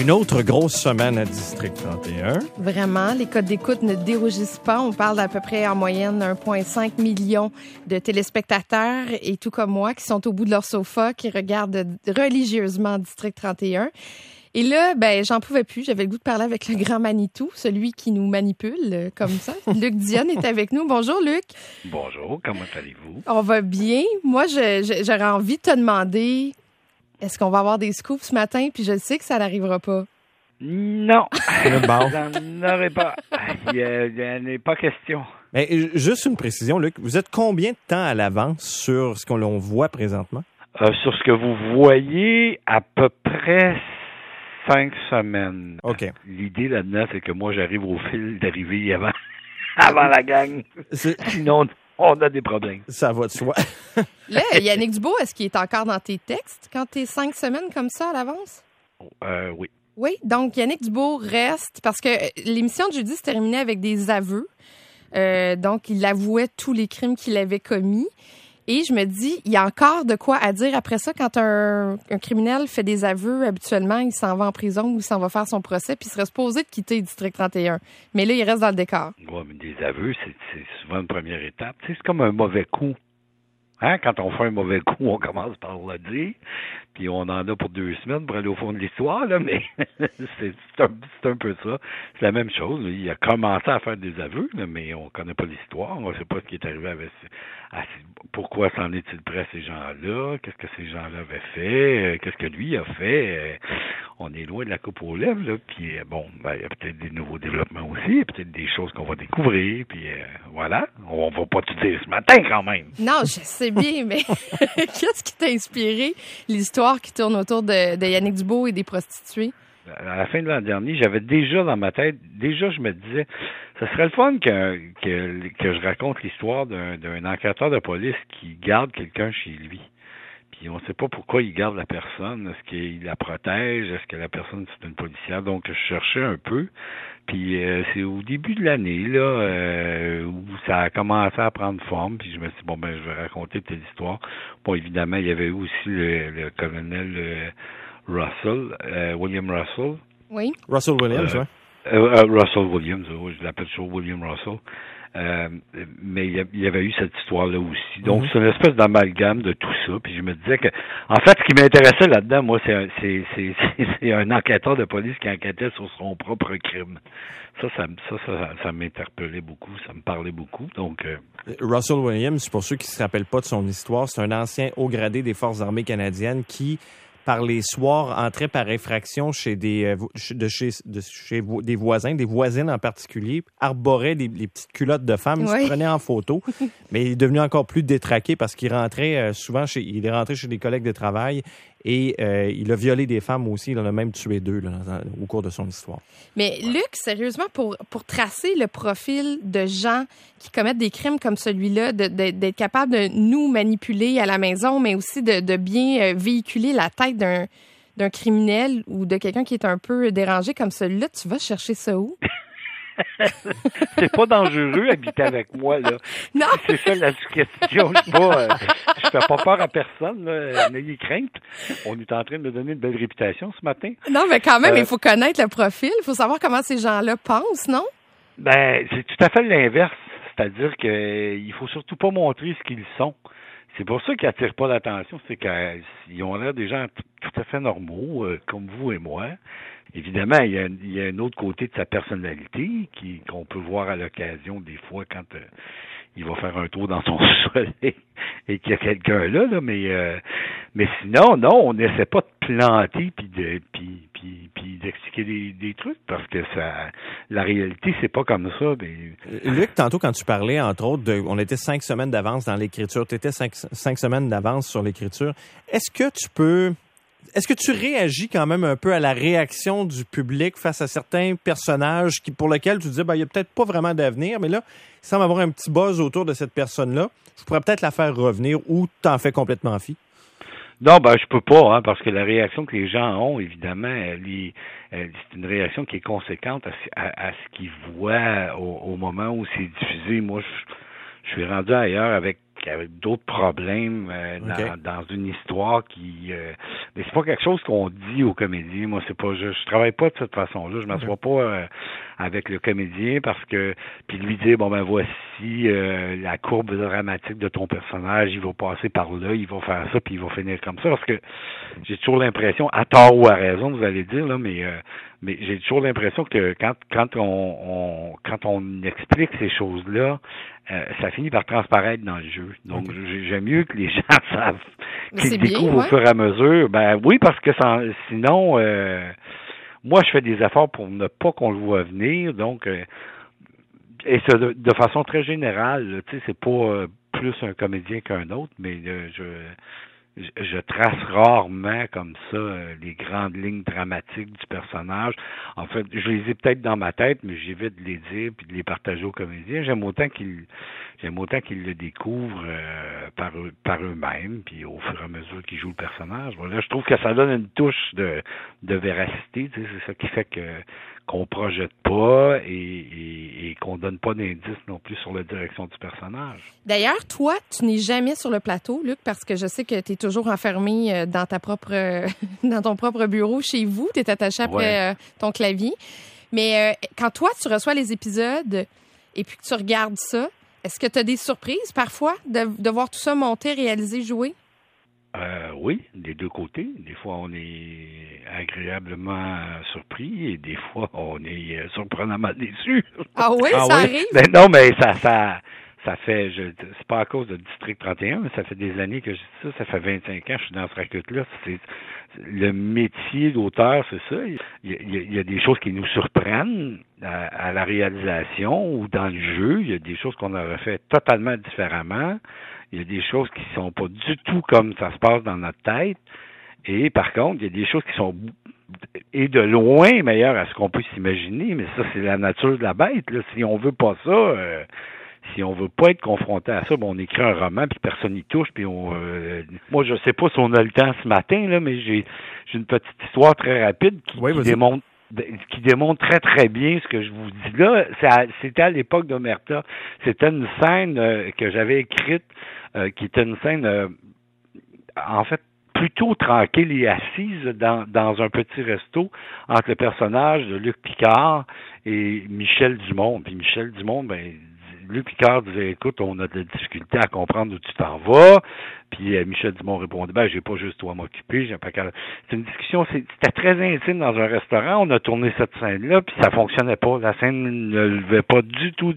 Une autre grosse semaine à District 31. Vraiment, les codes d'écoute ne dérougissent pas. On parle d'à peu près en moyenne 1,5 million de téléspectateurs et tout comme moi qui sont au bout de leur sofa, qui regardent religieusement District 31. Et là, j'en pouvais plus. J'avais le goût de parler avec le grand Manitou, celui qui nous manipule comme ça. Luc Dionne est avec nous. Bonjour, Luc. Bonjour, comment allez-vous? On va bien. Moi, j'aurais envie de te demander, est-ce qu'on va avoir des scoops ce matin? Puis je sais que ça n'arrivera pas. Non, Bon. j'en aurais pas. Il n'y a pas question. Mais juste une précision, Luc. Vous êtes combien de temps à l'avance sur ce qu'on voit présentement? Sur ce que vous voyez, à peu près 5 semaines. OK. L'idée là-dedans, c'est que moi, j'arrive au fil d'arrivée avant la gang. Sinon, on a des problèmes. Ça va de soi. Là, Yannick Dubois, est-ce qu'il est encore dans tes textes quand t'es 5 semaines comme ça à l'avance? Oui. Oui, donc Yannick Dubois reste, parce que l'émission de jeudi se terminait avec des aveux. Donc, il avouait tous les crimes qu'il avait commis. Et je me dis, il y a encore de quoi à dire après ça. Quand un criminel fait des aveux, habituellement, il s'en va en prison ou il s'en va faire son procès, puis il serait supposé de quitter District 31. Mais là, il reste dans le décor. Ouais, mais des aveux, c'est souvent une première étape. Tu sais, c'est comme un mauvais coup. Hein? Quand on fait un mauvais coup, on commence par le dire, puis on en a pour 2 semaines pour aller au fond de l'histoire, là, mais c'est un peu ça. C'est la même chose. Il a commencé à faire des aveux, là, mais on connaît pas l'histoire. On sait pas ce qui est arrivé avec pourquoi s'en est-il prêt à ces gens-là, qu'est-ce que ces gens-là avaient fait, qu'est-ce que lui a fait. On est loin de la coupe aux lèvres, là, puis il y a peut-être des nouveaux développements aussi, il y a peut-être des choses qu'on va découvrir, puis voilà. On va pas tout dire ce matin, quand même. Non, je sais bien, mais qu'est-ce qui t'a inspiré l'histoire qui tourne autour de Yannick Dubois et des prostituées? À la fin de l'an dernier, j'avais déjà dans ma tête, je me disais, ça serait le fun que je raconte l'histoire d'un enquêteur de police qui garde quelqu'un chez lui. Puis on ne sait pas pourquoi il garde la personne. Est-ce qu'il la protège? Est-ce que la personne, c'est une policière? Donc, je cherchais un peu. Puis c'est au début de l'année, là, où ça a commencé à prendre forme. Puis je me suis dit, je vais raconter telle histoire. Bon, évidemment, il y avait aussi le colonel William Russell. Oui. Russell Williams, oui. Russell Williams, je l'appelle toujours William Russell. Mais il y avait eu cette histoire-là aussi. Donc, c'est une espèce d'amalgame de tout ça. Puis je me disais que, en fait, ce qui m'intéressait là-dedans, moi, c'est un enquêteur de police qui enquêtait sur son propre crime. Ça m'interpellait beaucoup, ça me parlait beaucoup. Donc, Russell Williams, pour ceux qui se rappellent pas de son histoire, c'est un ancien haut gradé des Forces armées canadiennes qui, par les soirs, entrait par effraction chez des voisins, des voisines en particulier, arborait les petites culottes de femmes, il se prenait en photo, mais il est devenu encore plus détraqué parce qu'il rentrait il est rentré chez des collègues de travail et il a violé des femmes aussi, il en a même tué 2 là, au cours de son histoire. Mais Luc, sérieusement, pour tracer le profil de gens qui commettent des crimes comme celui-là, d'être capable de nous manipuler à la maison, mais aussi de bien véhiculer la tête d'un criminel ou de quelqu'un qui est un peu dérangé comme celui-là, tu vas chercher ça où? C'est pas dangereux habiter avec moi, là. Non. C'est ça la question. Je fais pas peur à personne, là. N'ayez crainte. On est en train de me donner une belle réputation ce matin. Non, mais quand même, il faut connaître le profil. Il faut savoir comment ces gens-là pensent, non? C'est tout à fait l'inverse. C'est-à-dire qu'il faut surtout pas montrer ce qu'ils sont. C'est pour ça qu'ils attirent pas l'attention. C'est qu'ils ont l'air des gens tout à fait normaux, comme vous et moi. Évidemment, il y a un autre côté de sa personnalité qu'on peut voir à l'occasion des fois quand il va faire un tour dans son sol et qu'il y a quelqu'un là, mais sinon, non, on n'essaie pas de planter puis d'expliquer des trucs parce que la réalité, c'est pas comme ça. Mais... Luc, tantôt, quand tu parlais, entre autres, on était 5 semaines d'avance dans l'écriture. Tu étais 5 semaines d'avance sur l'écriture. Est-ce que tu réagis quand même un peu à la réaction du public face à certains personnages pour lesquels tu disais, il n'y a peut-être pas vraiment d'avenir, mais là, il semble avoir un petit buzz autour de cette personne-là. Je pourrais peut-être la faire revenir ou t'en fais complètement fi? Non, je peux pas, parce que la réaction que les gens ont, évidemment, c'est une réaction qui est conséquente à ce qu'ils voient au moment où c'est diffusé. Moi, je suis rendu ailleurs avec qui avait d'autres problèmes dans une histoire qui... mais c'est pas quelque chose qu'on dit aux comédiens. Moi, c'est pas... Je travaille pas de cette façon-là. Je m'assois pas avec le comédien parce que... Puis lui dire, bon, ben voici la courbe dramatique de ton personnage, il va passer par là, il va faire ça, puis il va finir comme ça. Parce que j'ai toujours l'impression, à tort ou à raison, vous allez dire, là, mais j'ai toujours l'impression que quand on explique ces choses-là, ça finit par transparaître dans le jeu. Donc, j'aime mieux que les gens savent, qu'ils découvrent au fur et à mesure. Ben oui, parce que sinon, moi, je fais des efforts pour ne pas qu'on le voit venir. Donc, et ça, de façon très générale, tu sais, c'est pas plus un comédien qu'un autre, mais je trace rarement comme ça les grandes lignes dramatiques du personnage. En fait, je les ai peut-être dans ma tête, mais j'évite de les dire puis de les partager aux comédiens. J'aime autant qu'ils le découvrent par eux-mêmes, puis au fur et à mesure qu'ils jouent le personnage. Là, je trouve que ça donne une touche de véracité. Tu sais, c'est ça qui fait qu'on projette pas et qu'on donne pas d'indices non plus sur la direction du personnage. D'ailleurs, toi, tu n'es jamais sur le plateau, Luc, parce que je sais que tu es toujours enfermé dans dans ton propre bureau chez vous. Tu es attaché après ton clavier. Mais quand toi, tu reçois les épisodes et puis que tu regardes ça, est-ce que tu as des surprises parfois de voir tout ça monter, réaliser, jouer? Oui, des deux côtés. Des fois, on est agréablement surpris et des fois, on est surprenamment déçu. Ah oui, ça arrive? Ben non, mais ça fait, c'est pas à cause de District 31, mais ça fait des années que je dis ça fait 25 ans que je suis dans ce racket-là. Le métier d'auteur, c'est ça. Il y a des choses qui nous surprennent à la réalisation ou dans le jeu. Il y a des choses qu'on aurait fait totalement différemment. Il y a des choses qui sont pas du tout comme ça se passe dans notre tête. Et par contre, il y a des choses qui sont de loin meilleures à ce qu'on peut s'imaginer. Mais ça, c'est la nature de la bête. Là. Si on veut pas ça, si on veut pas être confronté à ça, on écrit un roman puis personne n'y touche. Puis moi, je sais pas si on a le temps ce matin là, mais j'ai une petite histoire très rapide qui démontre très, très bien ce que je vous dis là. C'était à l'époque d'Omerta. C'était une scène que j'avais écrite, qui était une scène, en fait, plutôt tranquille et assise dans un petit resto entre le personnage de Luc Picard et Michel Dumont. Puis Michel Dumont, Luc Picard disait, écoute, on a de la difficulté à comprendre où tu t'en vas. Puis Michel Dumont répondait, j'ai pas juste toi à m'occuper. C'est une discussion, c'était très intime dans un restaurant. On a tourné cette scène-là, puis ça fonctionnait pas. La scène ne levait pas du tout.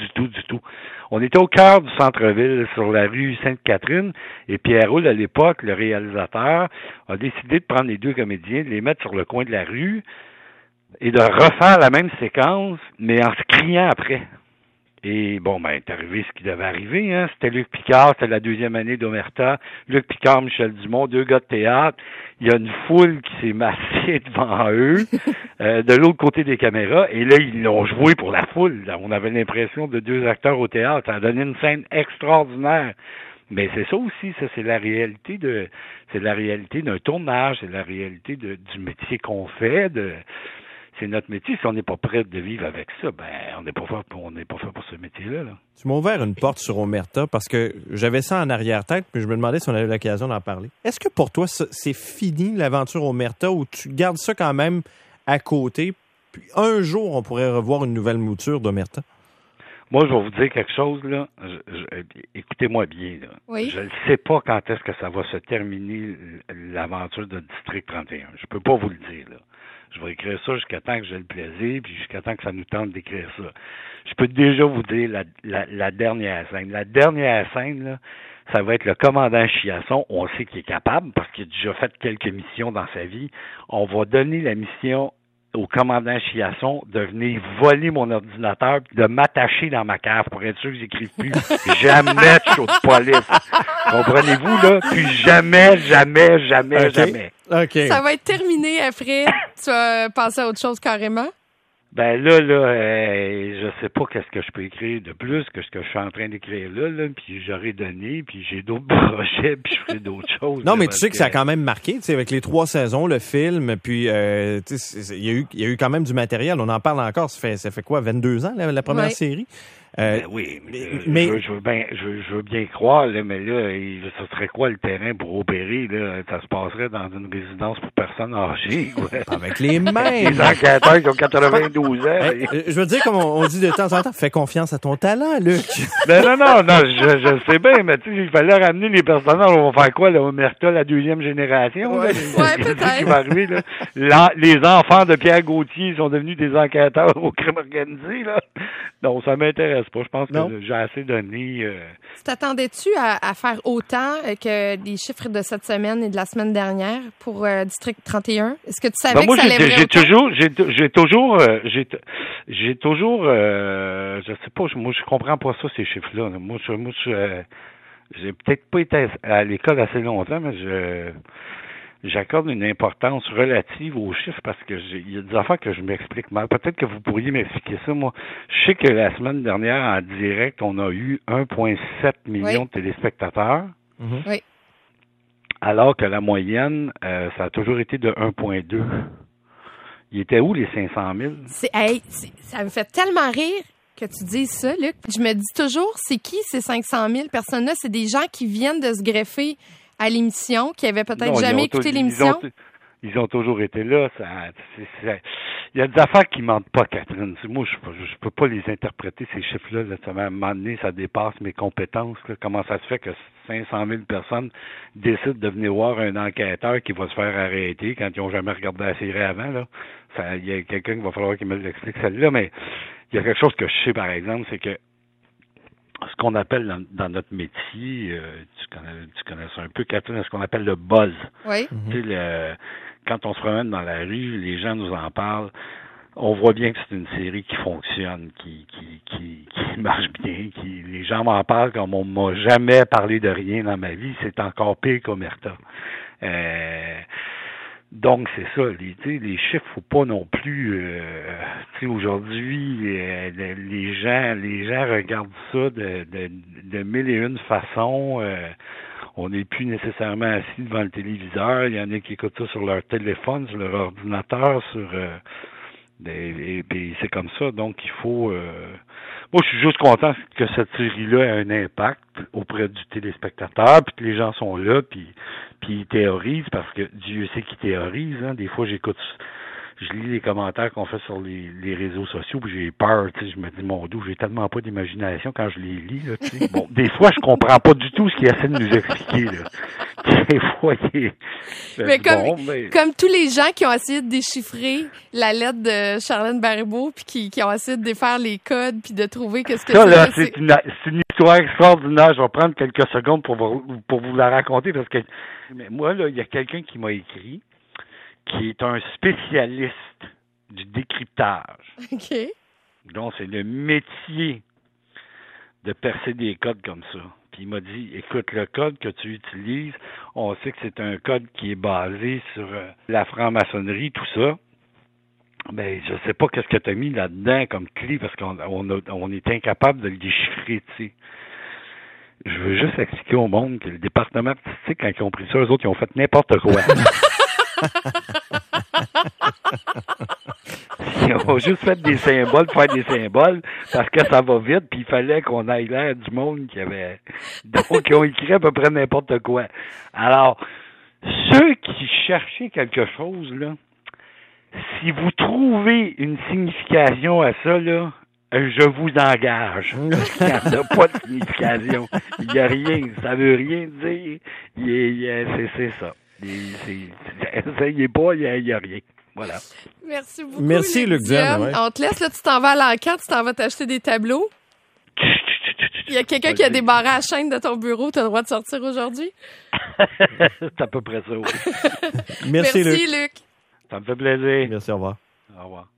On était au cœur du centre-ville, sur la rue Sainte-Catherine, et Pierre Roule, à l'époque, le réalisateur, a décidé de prendre les deux comédiens, de les mettre sur le coin de la rue et de refaire la même séquence, mais en se criant après. Et est arrivé ce qui devait arriver, hein. C'était Luc Picard, c'était la deuxième année d'Omerta. Luc Picard, Michel Dumont, deux gars de théâtre. Il y a une foule qui s'est massée devant eux, de l'autre côté des caméras. Et là, ils l'ont joué pour la foule. Là, on avait l'impression de deux acteurs au théâtre. Ça a donné une scène extraordinaire. Mais c'est ça aussi, ça, c'est la réalité d'un tournage, c'est la réalité du métier qu'on fait, c'est notre métier. Si on n'est pas prêt de vivre avec ça, on n'est pas fait pour ce métier-là. Là. Tu m'as ouvert une porte sur Omerta parce que j'avais ça en arrière-tête, puis je me demandais si on avait l'occasion d'en parler. Est-ce que pour toi, c'est fini l'aventure Omerta ou tu gardes ça quand même à côté, puis un jour, on pourrait revoir une nouvelle mouture d'Omerta? Moi, je vais vous dire quelque chose, là. Écoutez-moi bien, là. Oui. Je ne sais pas quand est-ce que ça va se terminer, l'aventure de District 31. Je peux pas vous le dire, là. Je vais écrire ça jusqu'à temps que j'ai le plaisir, puis jusqu'à temps que ça nous tente d'écrire ça. Je peux déjà vous dire la dernière scène. La dernière scène, là, ça va être le commandant Chiasson. On sait qu'il est capable, parce qu'il a déjà fait quelques missions dans sa vie. On va donner la mission au commandant Chiasson de venir voler mon ordinateur puis de m'attacher dans ma cave pour être sûr que j'écrive plus jamais de show de police. Comprenez-vous, là? Puis jamais. Okay. Ça va être terminé après. Tu vas passer à autre chose carrément? Je sais pas qu'est-ce que je peux écrire de plus que ce que je suis en train d'écrire là, puis j'aurais donné, puis j'ai d'autres projets, puis je ferai d'autres choses. Non, mais tu sais que ça a quand même marqué, tu sais, avec les 3 saisons, le film, puis il y a eu quand même du matériel. On en parle encore. Ça fait quoi, 22 ans la première série? Oui, mais je veux bien croire, là, mais là, ce serait quoi le terrain pour opérer, là? Ça se passerait dans une résidence pour personnes âgées, quoi. avec les mêmes. Les enquêteurs qui ont 92 ans. Hey, je veux dire, comme on dit de temps en temps, fais confiance à ton talent, Luc. Ben non, je sais bien, mais tu sais, il fallait ramener les personnages. On va faire quoi, là? Omerta, la deuxième génération? Ouais, Qu'est-ce peut-être. qui va arriver, là? Les enfants de Pierre Gauthier sont devenus des enquêteurs au crime organisé, là. Non, ça m'intéresse pas. Je pense que j'ai assez donné. Tu t'attendais-tu à faire autant que les chiffres de cette semaine et de la semaine dernière pour District 31? Est-ce que tu savais que ça allait j'ai toujours, je sais pas, moi je comprends pas ça, ces chiffres-là. Moi, j'ai peut-être pas été à l'école assez longtemps, mais j'accorde une importance relative aux chiffres parce que il y a des affaires que je m'explique mal. Peut-être que vous pourriez m'expliquer ça. Moi, je sais que la semaine dernière, en direct, on a eu 1,7 million de téléspectateurs. Mm-hmm. Oui. Alors que la moyenne, ça a toujours été de 1,2. Il était où les 500 000? Ça me fait tellement rire que tu dises ça, Luc. Je me dis toujours, c'est qui ces 500 000 personnes-là? C'est des gens qui viennent de se greffer à l'émission, qui avaient peut-être jamais écouté l'émission. Ils ont toujours été là. Il y a des affaires qui mentent pas, Catherine. Moi, je peux pas les interpréter, ces chiffres-là. Là. À un moment donné, ça dépasse mes compétences. Là. Comment ça se fait que 500 000 personnes décident de venir voir un enquêteur qui va se faire arrêter quand ils n'ont jamais regardé la série avant? Là. Il y a quelqu'un qui va falloir qu'il me l'explique, celle-là. Mais il y a quelque chose que je sais, par exemple, c'est que ce qu'on appelle dans notre métier, tu connais ça un peu, Catherine, ce qu'on appelle le buzz. Oui. Tu sais, quand on se promène dans la rue, les gens nous en parlent. On voit bien que c'est une série qui fonctionne, qui marche bien, les gens m'en parlent comme on m'a jamais parlé de rien dans ma vie. C'est encore pire qu'Omerta. Donc, c'est ça. Les chiffres, faut pas non plus... aujourd'hui, les gens regardent ça de mille et une façons. On n'est plus nécessairement assis devant le téléviseur. Il y en a qui écoutent ça sur leur téléphone, sur leur ordinateur, et c'est comme ça. Donc, il faut... moi, je suis juste content que cette série-là ait un impact auprès du téléspectateur, puis que les gens sont là, puis ils théorisent, parce que Dieu sait qu'ils théorisent. Hein. Des fois, je lis les commentaires qu'on fait sur les réseaux sociaux, puis j'ai peur, tu sais, je me dis, mon Dieu, j'ai tellement pas d'imagination quand je les lis, là, tu sais. Bon, des fois, je comprends pas du tout ce qu'ils essaient de nous expliquer, là. Des fois, mais comme tous les gens qui ont essayé de déchiffrer la lettre de Charlène Baribeau, puis qui ont essayé de défaire les codes, puis de trouver qu'est-ce que ça, là, c'est une histoire extraordinaire. Je vais prendre quelques secondes pour vous la raconter, parce que mais moi, là, il y a quelqu'un qui m'a écrit, qui est un spécialiste du décryptage. OK. Donc, c'est le métier de percer des codes comme ça. Puis il m'a dit, écoute, le code que tu utilises, on sait que c'est un code qui est basé sur la franc-maçonnerie, tout ça. Ben, je sais pas qu'est-ce que tu as mis là-dedans comme clé, parce qu'on est incapable de le déchiffrer, tu sais. Je veux juste expliquer au monde que le département artistique, quand ils ont pris ça, eux autres, ils ont fait n'importe quoi. Ils ont juste fait des symboles pour faire des symboles parce que ça va vite, puis il fallait qu'on aille l'air du monde donc ils ont écrit à peu près n'importe quoi. Alors, ceux qui cherchaient quelque chose, là, si vous trouvez une signification à ça, là, je vous engage. Il n'y a pas de signification. Il n'y a rien. Ça veut rien dire. C'est ça. Essayez pas, il n'y a rien. Voilà. Merci beaucoup. Merci, Luc Dienne. Ouais. On te laisse, là, tu t'en vas à l'enquête, tu t'en vas t'acheter des tableaux. Il y a quelqu'un qui a débarré la chaîne de ton bureau, tu as le droit de sortir aujourd'hui? C'est à peu près ça, oui. Merci, Luc. Luc. Ça me fait plaisir. Merci, au revoir. Au revoir.